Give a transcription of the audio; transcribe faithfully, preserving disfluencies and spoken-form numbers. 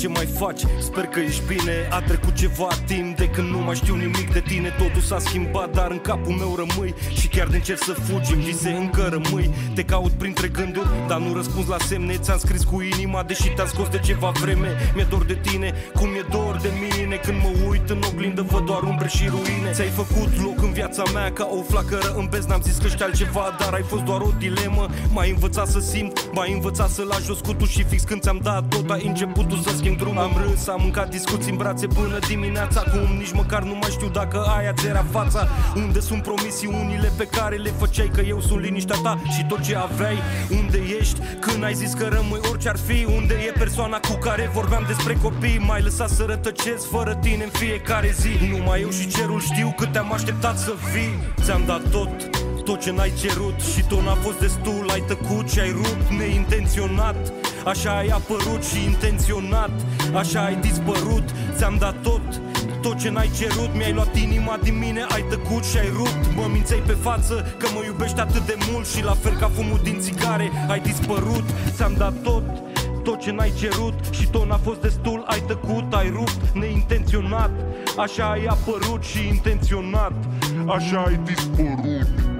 ce mai faci? Sper că ești bine. A trecut ceva timp de când nu mai știu nimic de tine. Totul s-a schimbat, dar în capul meu rămâi. Și chiar de încerc să fugi, vise încă rămâi. Te caut printre gânduri, dar nu răspunzi la semne. Ți-am scris cu inima, deși te-am scos de ceva vreme. Mi-e dor de tine, cum e dor de mine. Când mă uit în oglindă, văd doar umbre și ruine. Ți-ai făcut loc în viața mea ca o flacără în bez. N-am zis că știi altceva, dar ai fost doar o dilemă. M-ai învățat să simt, m-ai învățat să lași jos cutul. Și fix când ți-am dat tot, ai început tu să schimbi drumul. Am râs, am mâncat discuții în brațe până dimineața. Acum nici măcar nu mai știu dacă aia ți era fața. Unde sunt promisiunile pe care le făceai? Că eu sunt liniștea ta și tot ce aveai. Unde ești când ai zis că rămâi orice ar fi? Unde e persoana cu care vorbeam despre copii? M-ai lăsat să rătăcesc fără tine în fiecare zi. Numai eu și cerul știu cât te-am așteptat să vii. Ți-am dat tot, tot ce n-ai cerut și tot n-a fost destul. Ai tăcut și ai rupt neintenționat. Așa ai apărut și intenționat. Așa ai dispărut. Ți-am dat tot, tot ce n-ai cerut. Mi-ai luat inima din mine, ai tăcut și ai rupt. Mă mințeai pe față că mă iubești atât de mult. Și la fel ca fumul din țigare ai dispărut. Ți-am dat tot, tot ce n-ai cerut și tot n-a fost destul. Ai tăcut, ai rupt neintenționat. Așa ai apărut și intenționat. Așa ai dispărut.